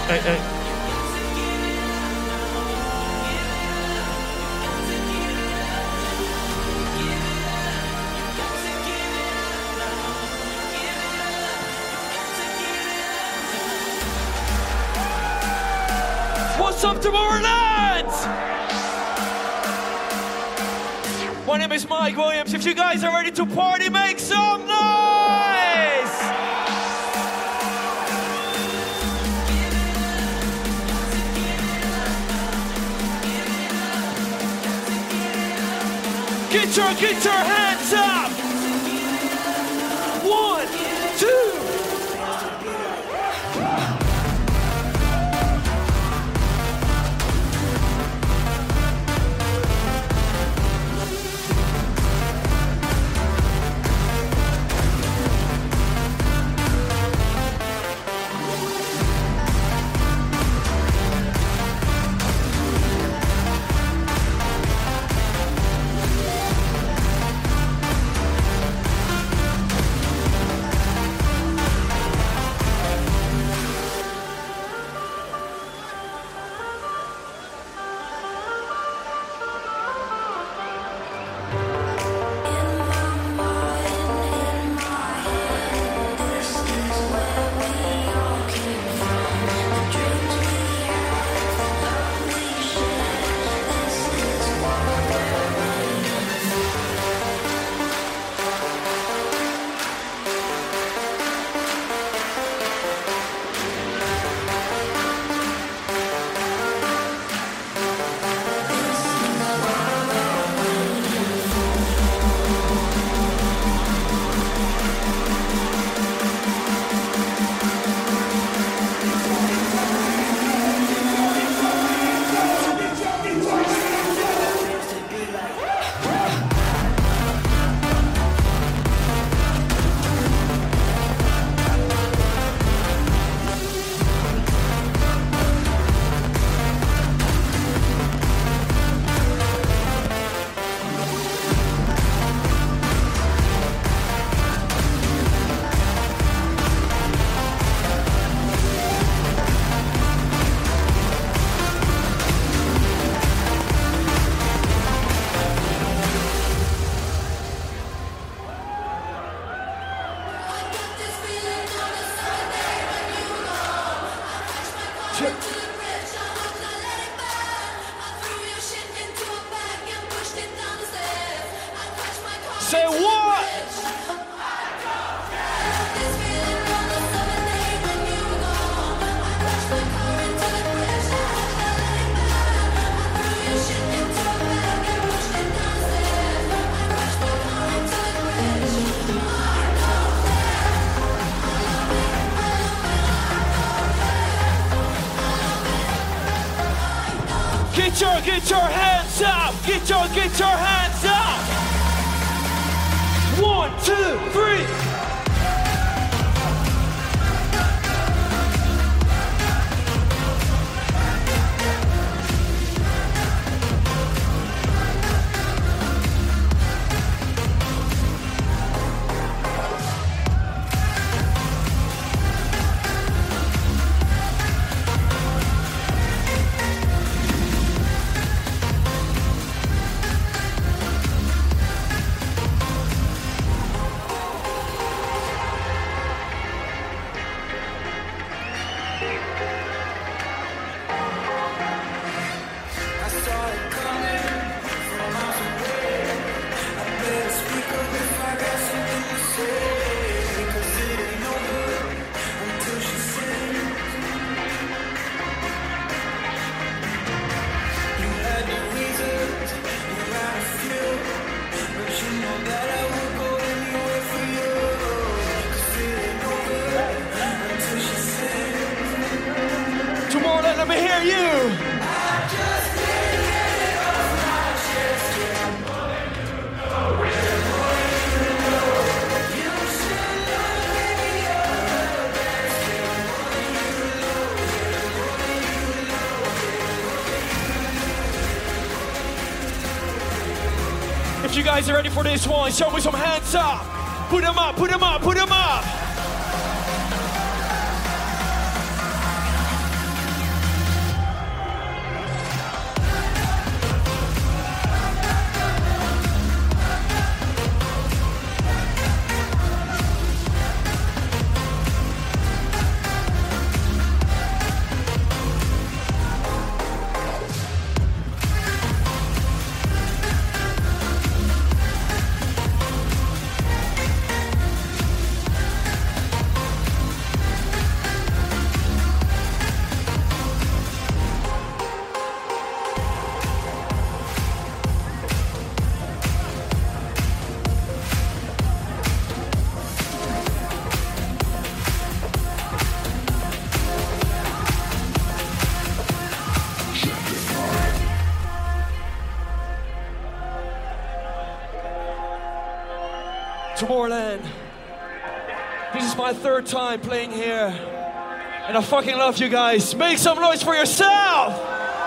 hey. What's up, Tomorrowland? My name is Mike Williams. If you guys are ready to party, make some noise! Get your hands up! 1, 2. Say what? Get your hands up! Get your hands up! 1, 2, 3. Let me hear you. If you guys are ready for this one, show me some hands up. Put them up, put them up, put them up. Tomorrowland. This is my third time playing here. And I fucking love you guys. Make some noise for yourself!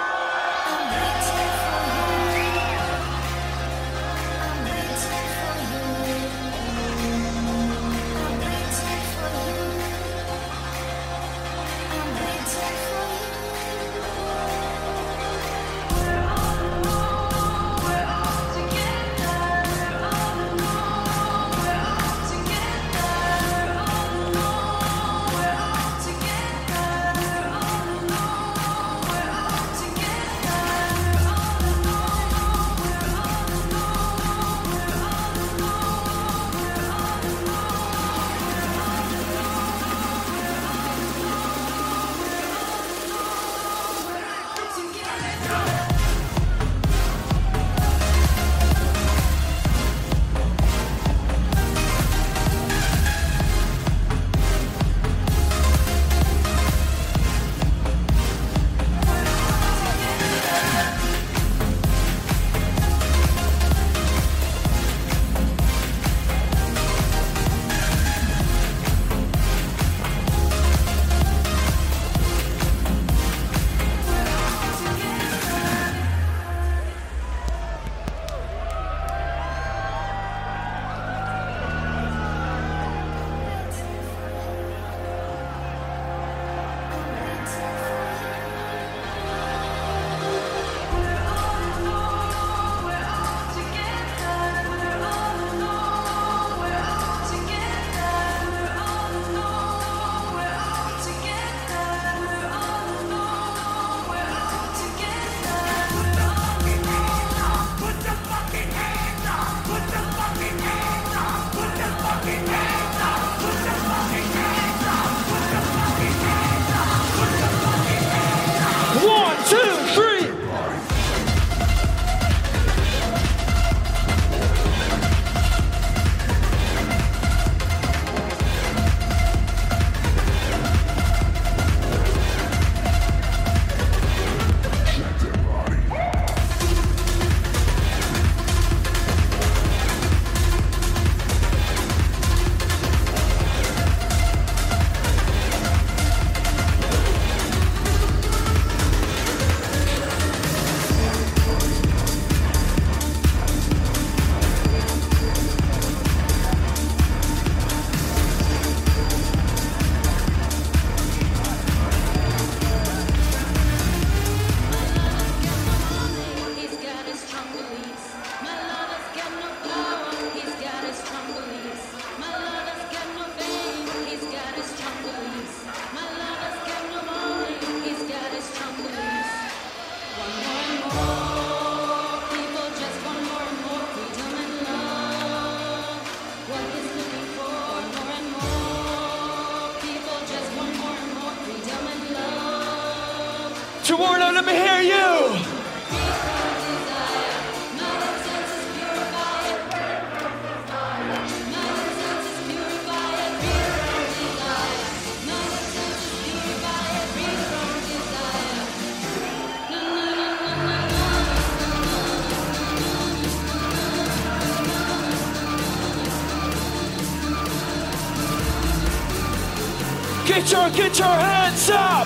Tomorrow, let me hear you! Get your hands up!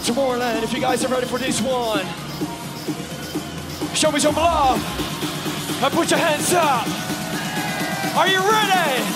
Tomorrowland, if you guys are ready for this one, show me some love and put your hands up. Are you ready?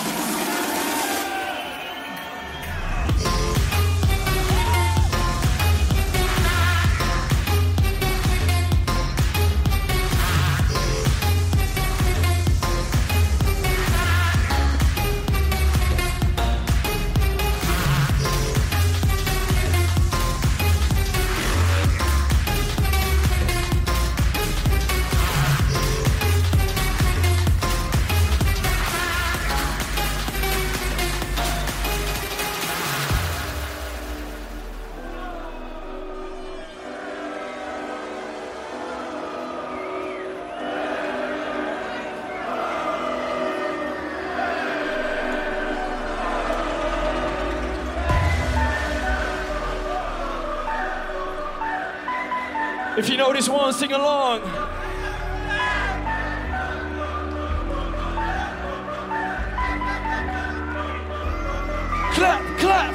If you know this one, sing along. Clap, clap.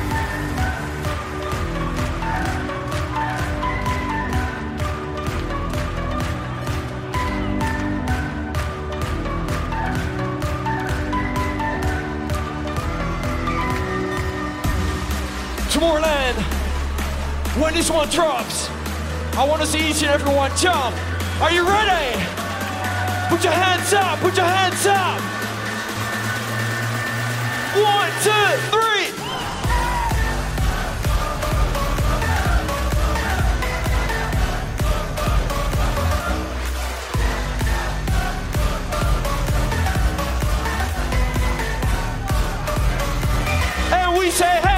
Tomorrowland, when this one drops, I want to see each and every one jump. Are you ready? Put your hands up, put your hands up. 1, 2, 3. And we say, hey.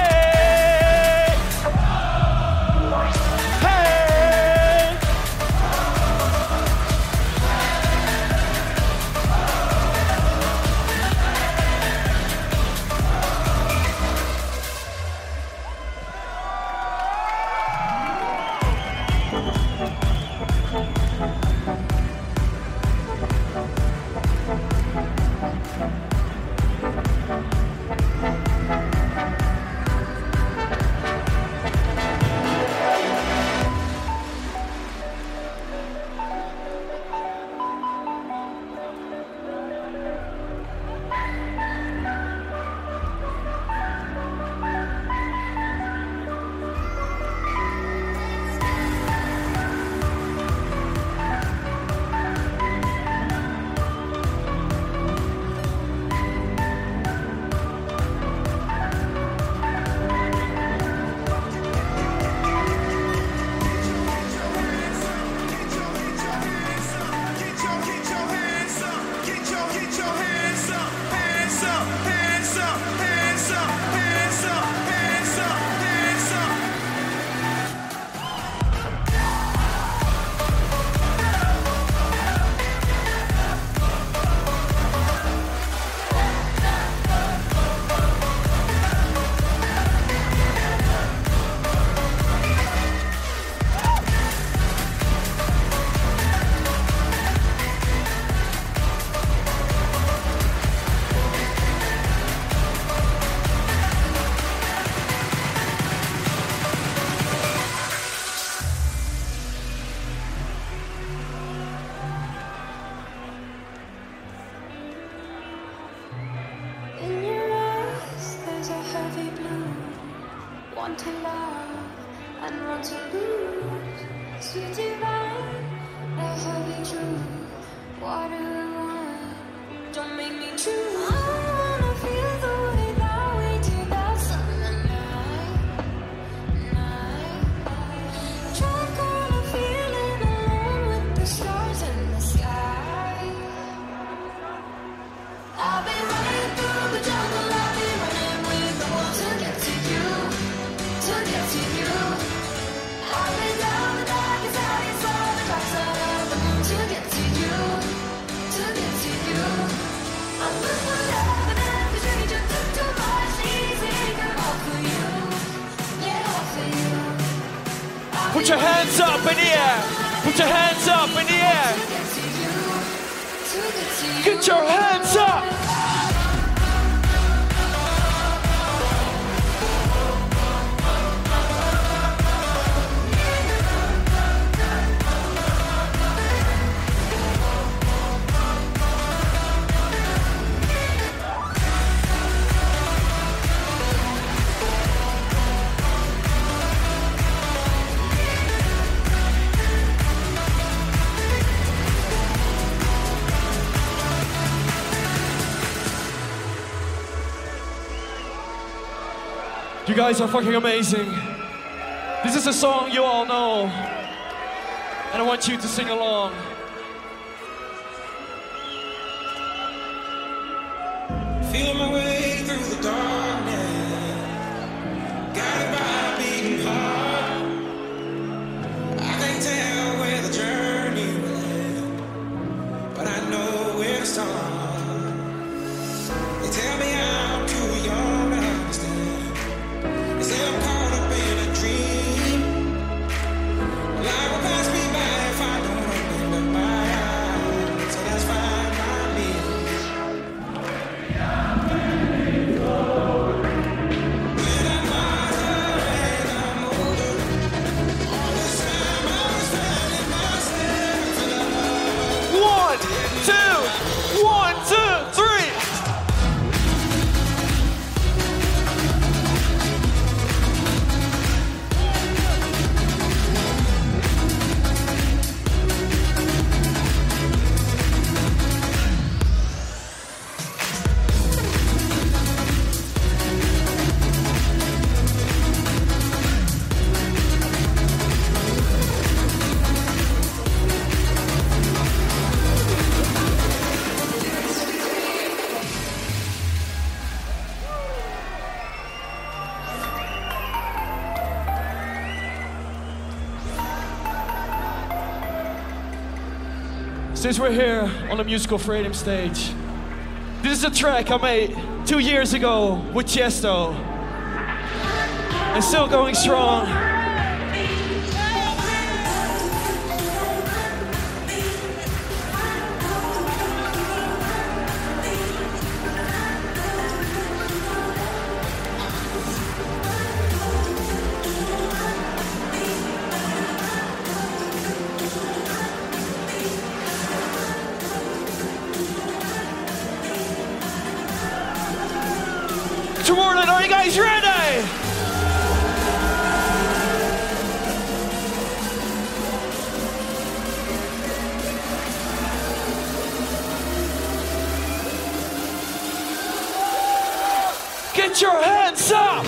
Want to love and want to lose. Sweet divine, the heavy truth. What do I want? Don't make me choose. I wanna feel the way that we do that summer night. Drunk on a feeling alone with the stars in the sky. I've been running through the jungle. I've been running with the wolves to get to you. To get to you, I've been down the darkest alleys of the dark side of the moon to get to you, to get to you. I'm good for love and every stranger took too much easy, girl, all for you, yeah, all for you. Put your hands up in the air. Put your hands up in the air. To get to you, to get to you. Get your hands up. You guys are fucking amazing. This is a song you all know, and I want you to sing along. Feeling my way through the darkness, guided by a beating heart. I can't tell where the journey will end, but I know where to start. They tell me I'm too young to understand. They say I'm caught up in a dream. Life will pass me by if I don't open up my eyes. So that's fine by me. One, two, three. Since we're here on the Musical Freedom stage, this is a track I made 2 years ago with Chesto. And still going strong. Tomorrow, are you guys ready? Get your hands up!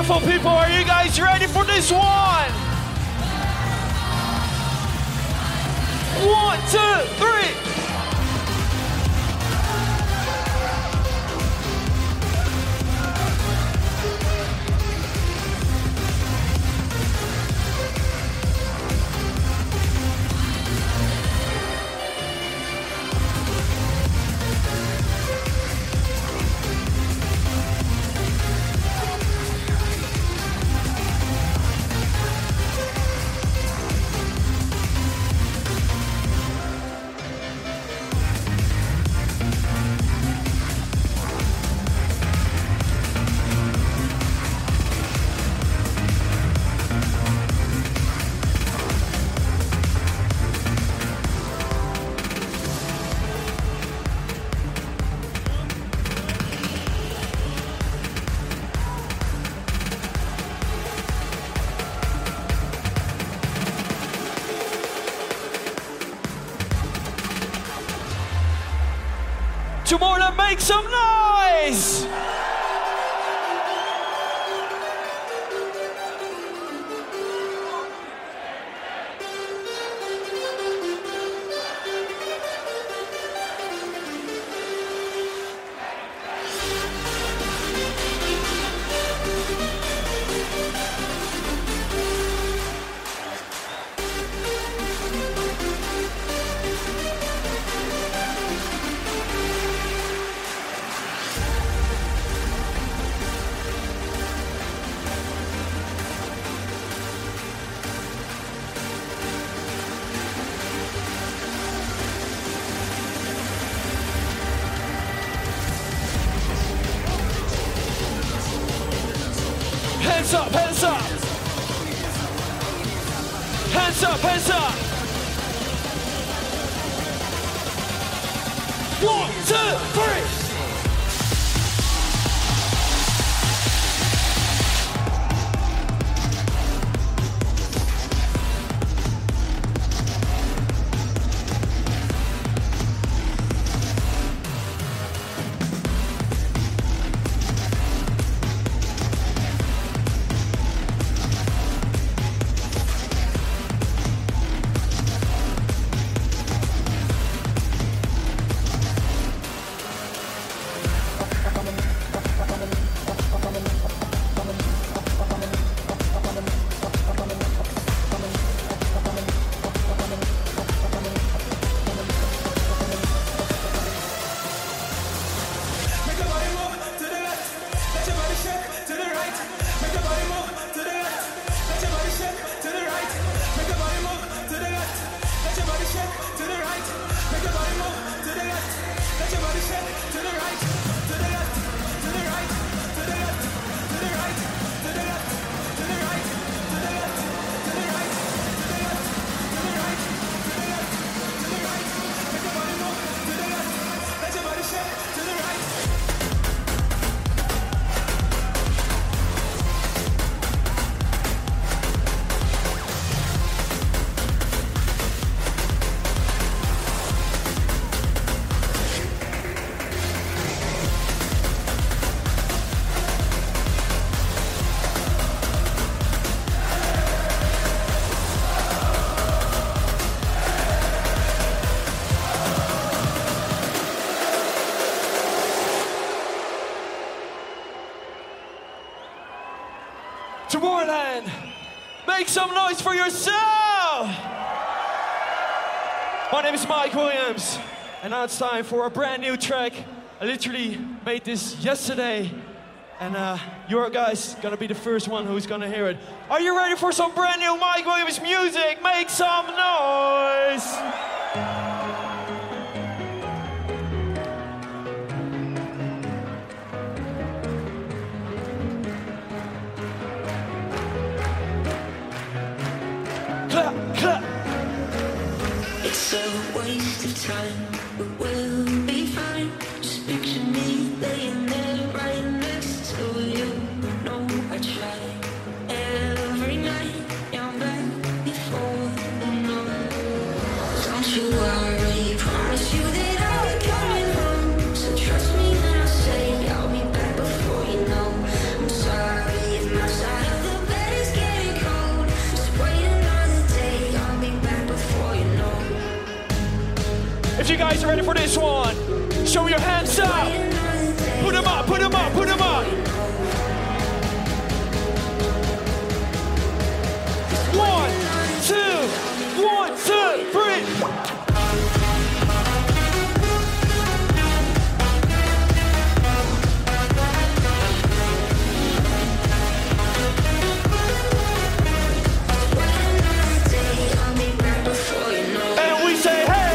beautiful people, are you guys ready for this one? 1, 2, 3. Tomorrow, make some noise! Hands up, hands up! Hands up, hands up! 1, 2, 3! Tomorrowland, make some noise for yourself! My name is Mike Williams, and now it's time for a brand new track. I literally made this yesterday, and your guys gonna be the first one who's gonna hear it. Are you ready for some brand new Mike Williams music? Make some noise! Clap, clap. It's a waste of time, but we'll be fine. Just picture me laying there right next to you. No, I try every night. Yeah, I'm back before the night. Don't you worry, promise you that I'll be coming home. So trust me when I say I'll be back before you know. I'm sorry if my If you guys are ready for this one, show your hands up. Put them up, put them up, put them up. 1, 2, 1, 2, 3. And we say, hey!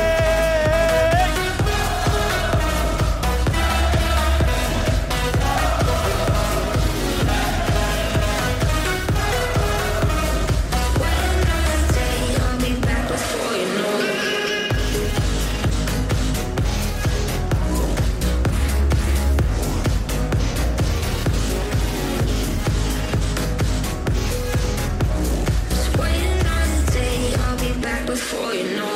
Before you know.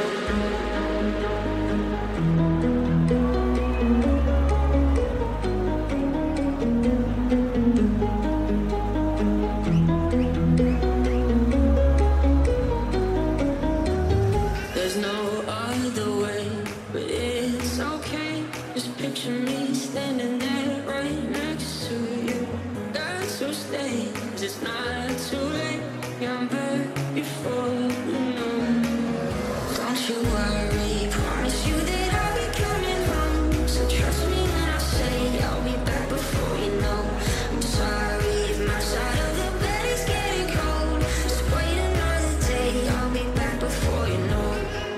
There's no other way, but it's okay. Just picture me standing there right next to you. That's so stay, 'cause it's not too late. Yeah, I'm back before you know. Don't you worry, promise you that I'll be coming home. So trust me when I say I'll be back before you know. I'm sorry if my side of the bed is getting cold. Just wait another day, I'll be back before you know.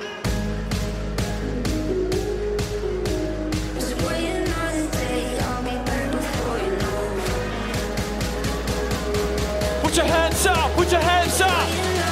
Just wait another day, I'll be back before you know. Put your hands up, put your hands up.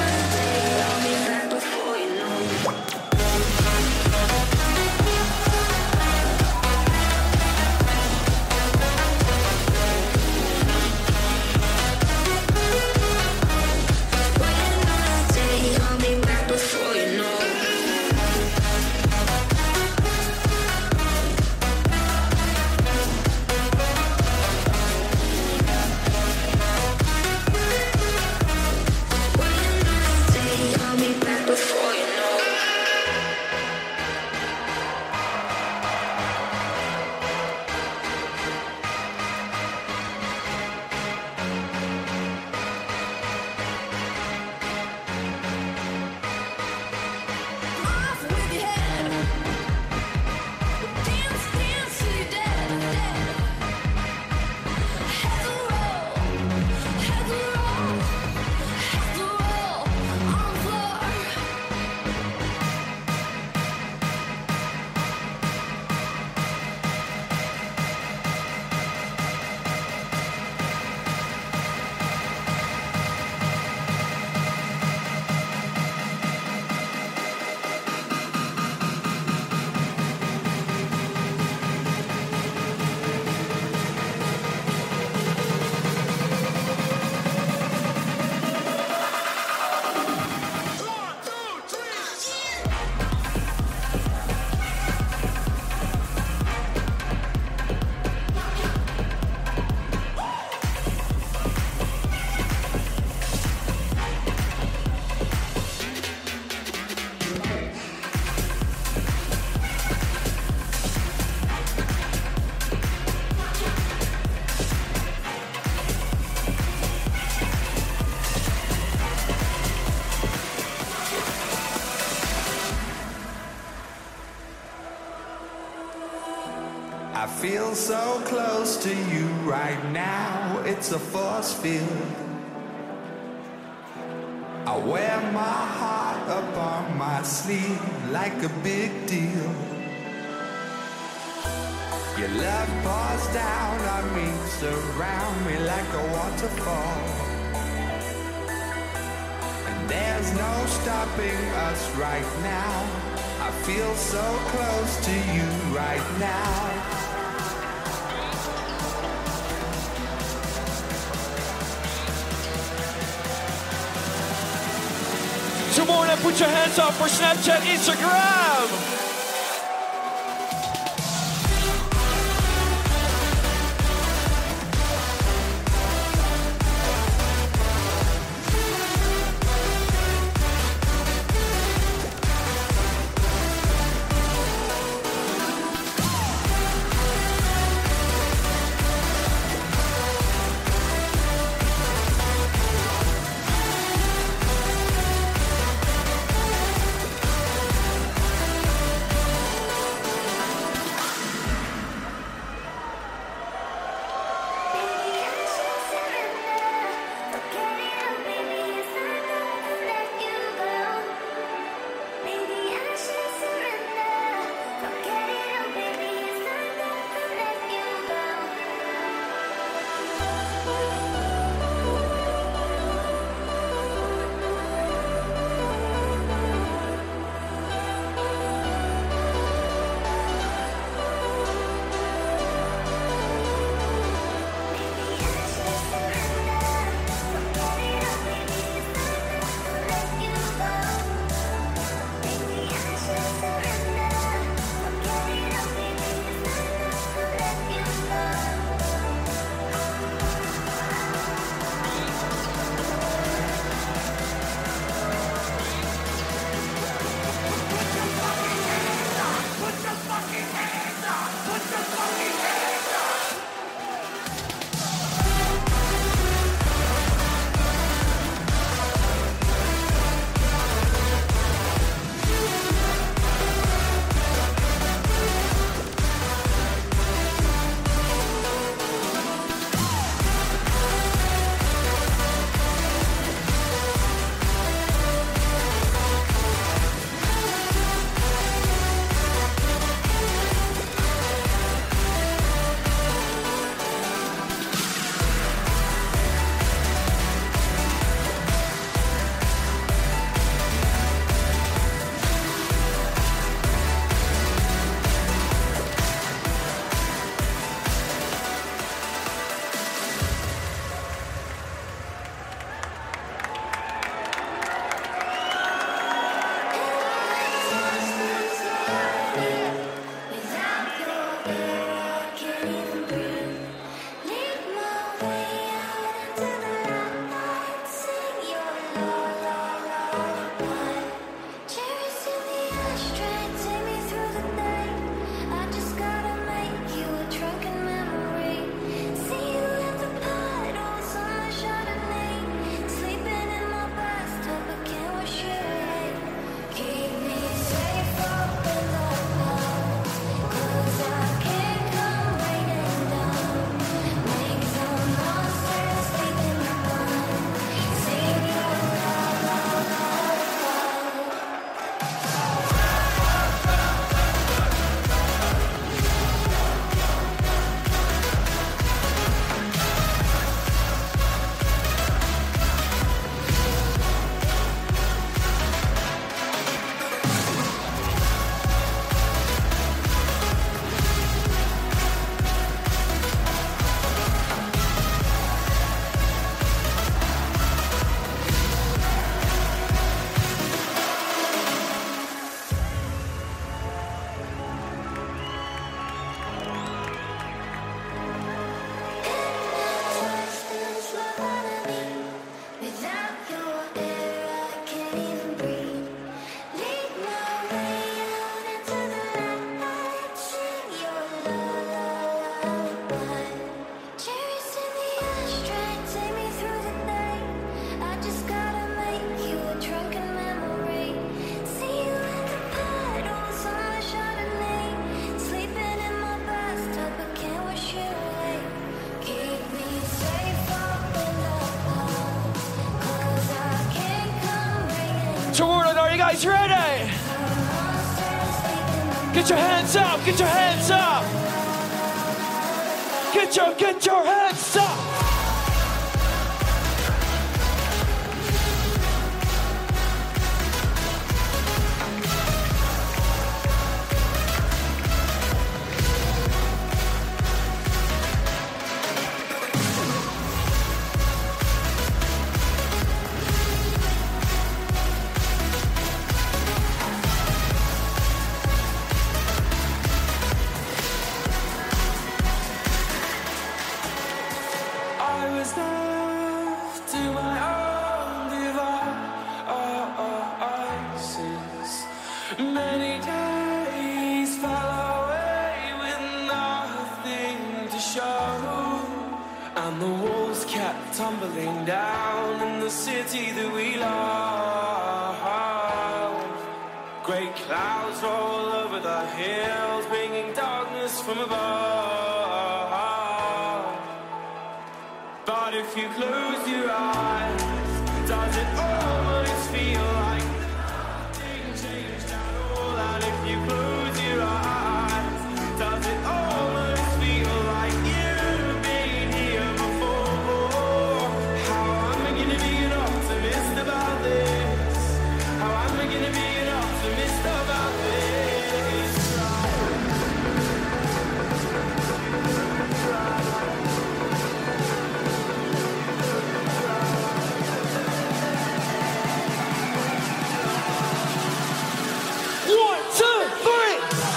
I feel so close to you right now, it's a force field. I wear my heart up on my sleeve like a big deal. Your love pours down on me, surround me like a waterfall. And there's no stopping us right now. I feel so close to you right now. Tomorrow, put your hands up for Snapchat, Instagram. guys ready? Get your hands up, get your hands up. Get your hands up. Many days fell away with nothing to show, and the walls kept tumbling down in the city that we love. Great clouds roll over the hills, bringing darkness from above. But if you close your eyes, does it almost feel like nothing changed at all? And if you close your eyes, does it almost feel like you've been here before? How am I gonna be an optimist about this? How am I gonna be an optimist about this? 1, 2, 3.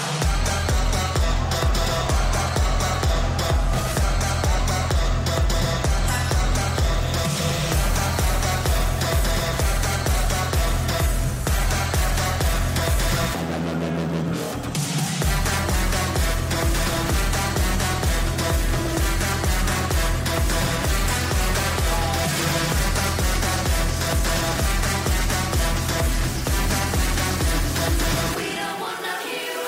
We don't want no hero.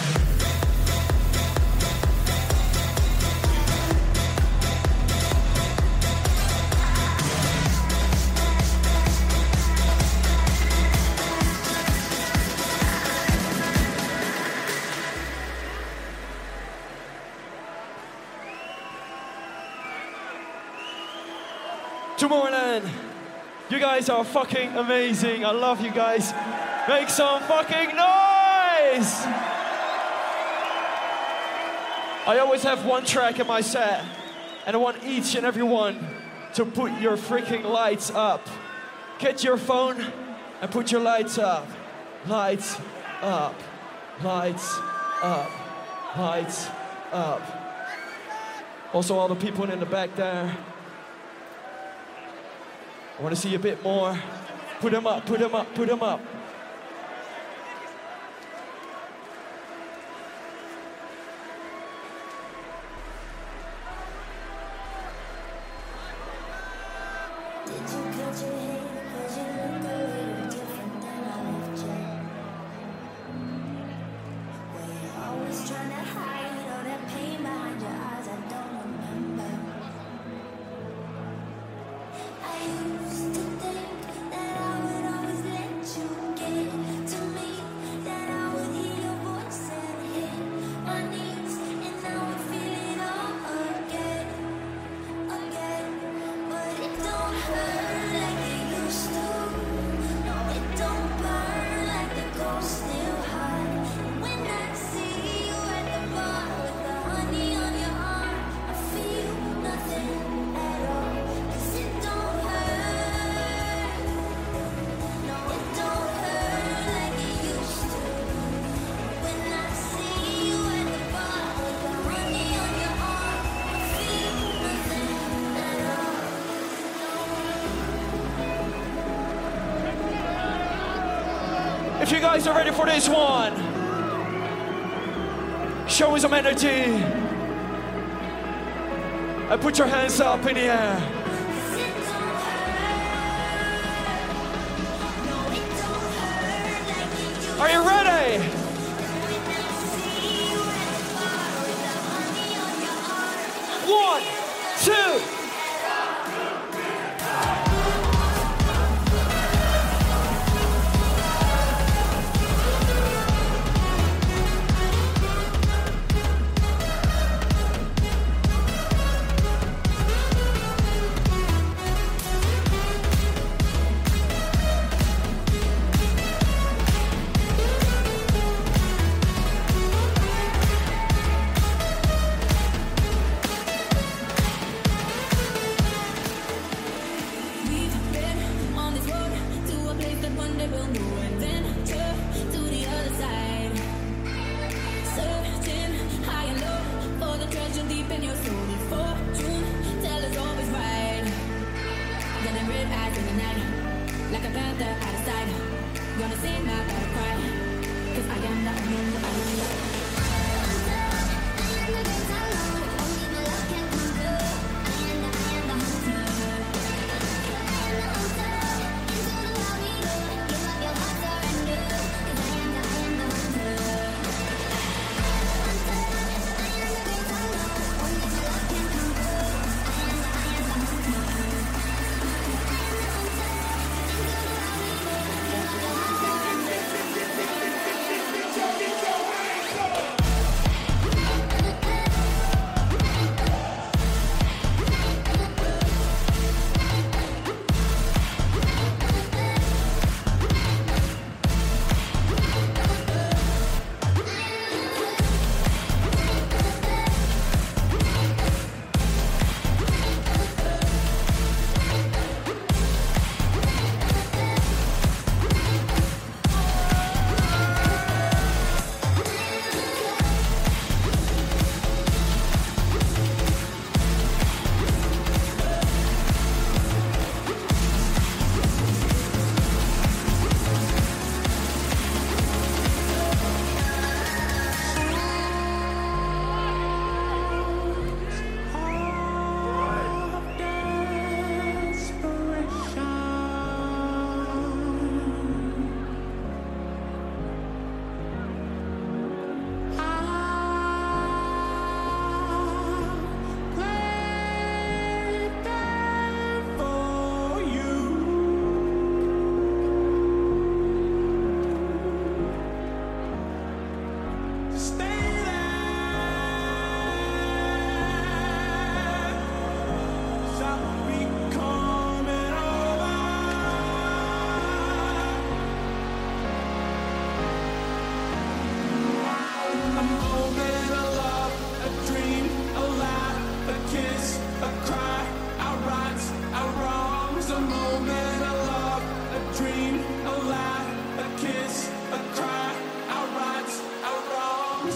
Tomorrowland, you guys are fucking amazing. I love you guys. Make some fucking noise! I always have one track in my set, and I want each and every one to put your freaking lights up. Get your phone and put your lights up. Lights up. Lights up. Lights up. Also, all the people in the back there. I want to see a bit more. Put them up, put them up, put them up. Did you cut your hair? 'Cause you look a little different than I left you. Were you always trying to hide all that pain behind your eyes? I don't remember. I used to think that I would always let you get to me, that I would hear your voice and hit my knees, and I would feel it all again. But it don't hurt like it used to. No, it don't burn like the ghost still hide. When I see you at the bar with the honey on your arm, I feel nothing at all. 'Cause it don't hurt. No, it don't hurt like it used to. When I see you at the bar with the honey on your arm, I feel nothing at all. If you guys are ready for this one, show me some energy. And put your hands up in the air. 'Cause it don't hurt. No, it don't hurt like it used to. Are you ready? When I see you at the bar with the honey on your arm, 1, 2.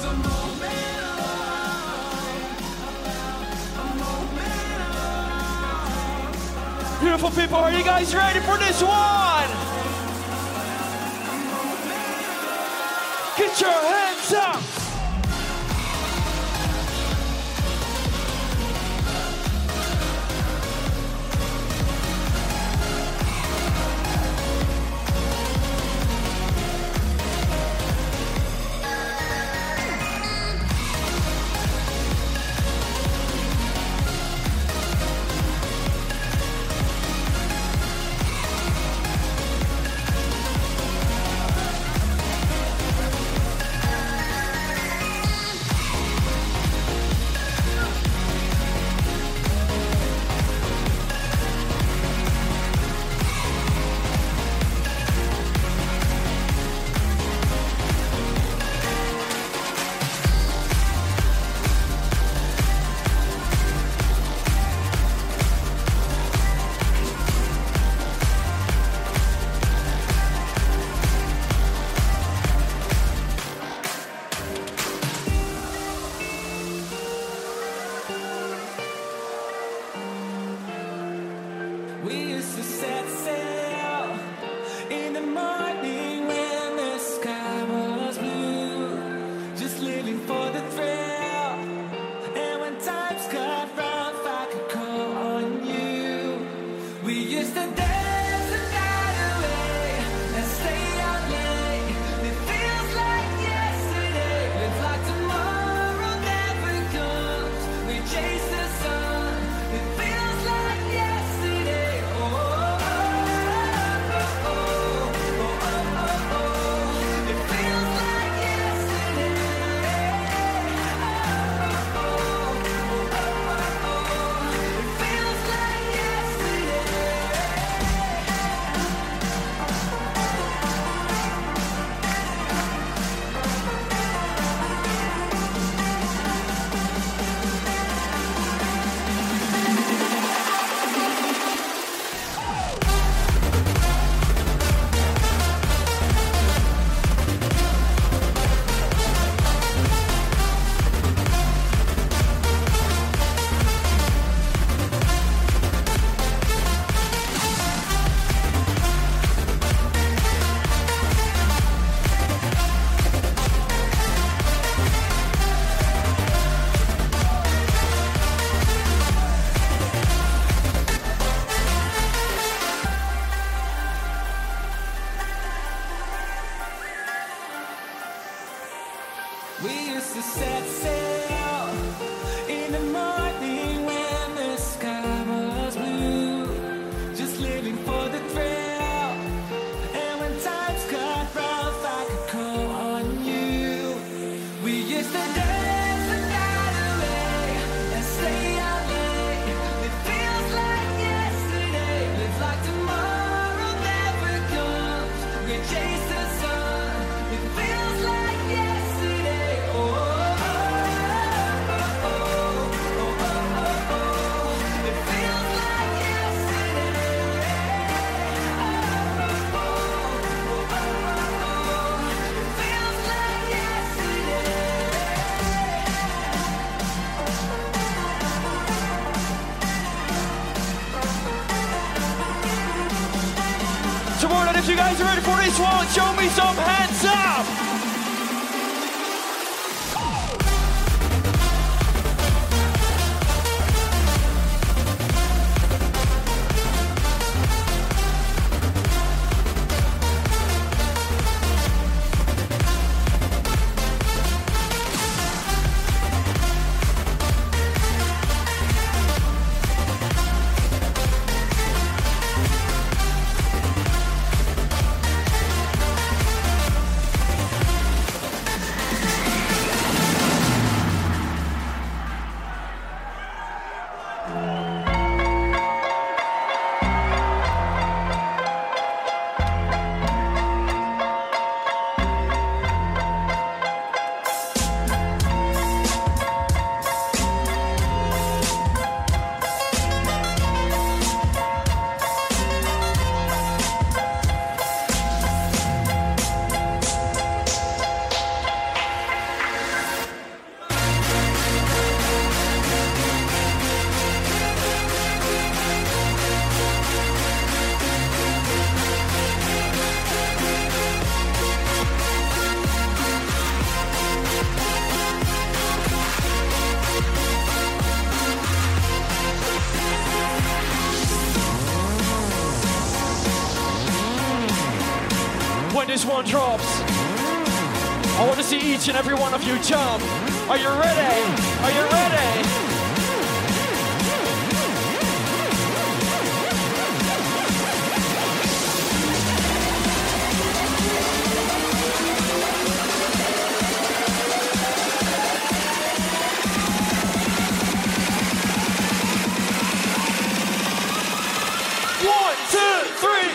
Beautiful people, are you guys ready for this one? Get your hands up! We used to set sail in the morning when the sky was blue, just living for the thrill. And when times got rough, I could call on you. We used to dance the night away and stay out late. It feels like yesterday, live like tomorrow never comes. We chase the sun. It feels like yesterday. It feels like yesterday. It feels like We used to set sail in the morning when the sky was blue, just living for the thrill. And when times got rough, I could call on you. We used to dance the night away and stay out late. It feels like yesterday, live like tomorrow never comes. We chase the sun. It feels like yesterday. It feels like yesterday. It feels like yesterday. So more than if you guys are ready for this one, show me some hands up! this one drops, I want to see each and every one of you jump. Are you ready? Are you ready? One, two, three.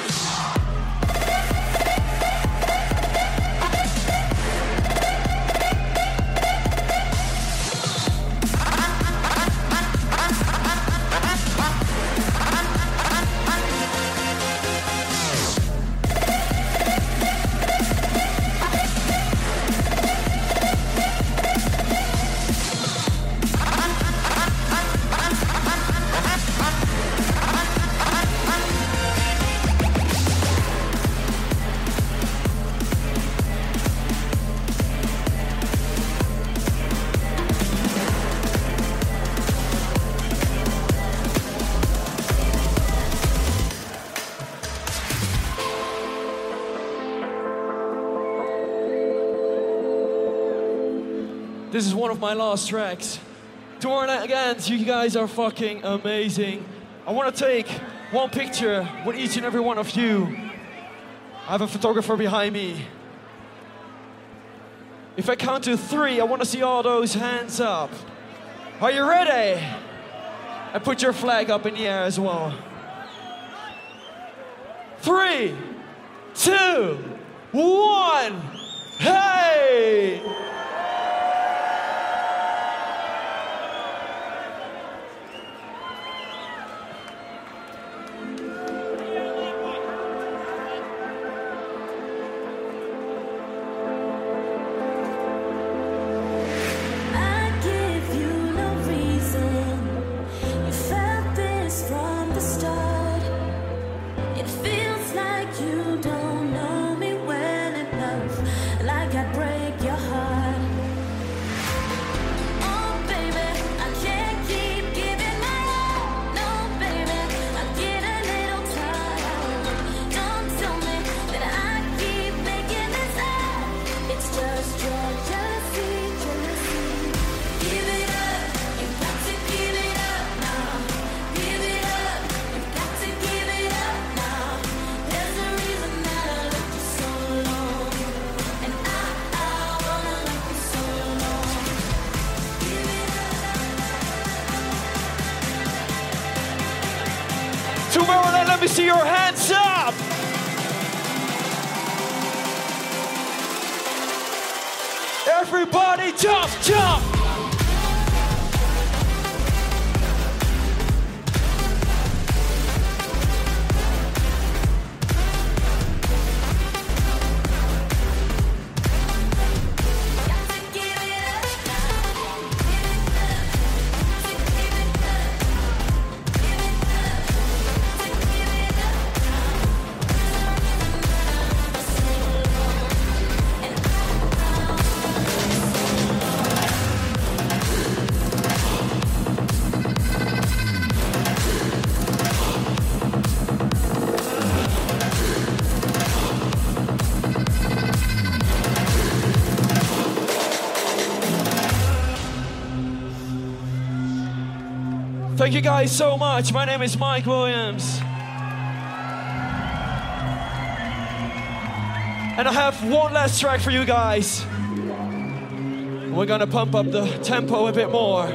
This is one of my last tracks. Torn Against, you guys are fucking amazing. I want to take one picture with each and every one of you. I have a photographer behind me. If I count to 3, I want to see all those hands up. Are you ready? And put your flag up in the air as well. 3, 2, 1, hey! I give you no reason. You felt this from the start. It feels like you don't know me well enough, like I'd break your heart. Oh baby, I can't keep giving my all. No baby, I get a little tired. Don't tell me that I keep making this up. It's just your jealousy, jealousy. Give it up, you've got to give it up now. Give it up, you've got to give it up now. There's a reason that I left you so long, and I wanna let you so long. Give it up. Tomorrowland, let me see your hands up! Everybody jump, jump! Got to give it up now. Give it up, to give it up. Give it up, to give it up now. There's a reason that I left you so long, and Thank you guys so much. My name is Mike Williams. And I have one last track for you guys. We're gonna pump up the tempo a bit more.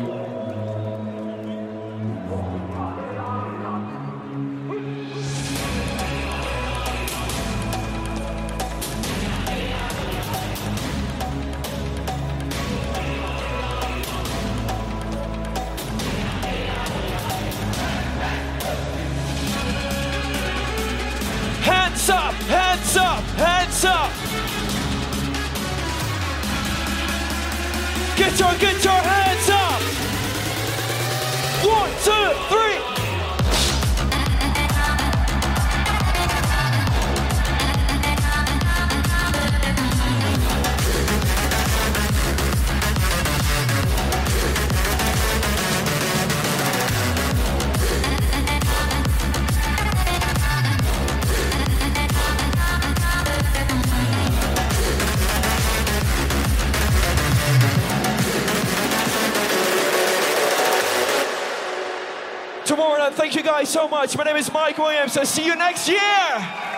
Hands up, hands up, hands up. Get your hands up. 1, 2, 3. Thank you guys so much. My name is Mike Williams. I'll see you next year.